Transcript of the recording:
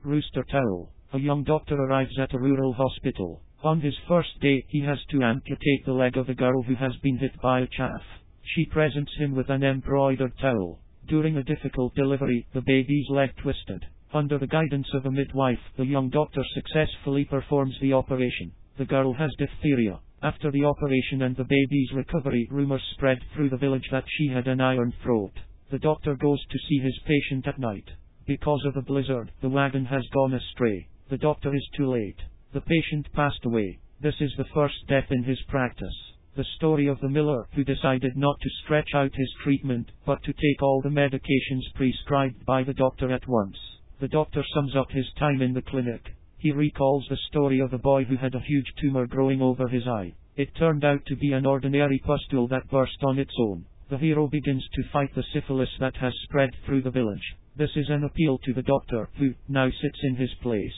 Rooster towel. A young doctor arrives at a rural hospital. On his first day, he has to amputate the leg of a girl who has been hit by a chaff. She presents him with an embroidered towel. During a difficult delivery, the baby's leg twisted. Under the guidance of a midwife, the young doctor successfully performs the operation. The girl has diphtheria. After the operation and the baby's recovery, rumors spread through the village that she had an iron throat. The doctor goes to see his patient at night. Because of a blizzard, the wagon has gone astray. The doctor is too late. The patient passed away. This is the first death in his practice. The story of the miller who decided not to stretch out his treatment, but to take all the medications prescribed by the doctor at once. The doctor sums up his time in the clinic. He recalls the story of a boy who had a huge tumor growing over his eye. It turned out to be an ordinary pustule that burst on its own. The hero begins to fight the syphilis that has spread through the village. This is an appeal to the doctor, who now sits in his place.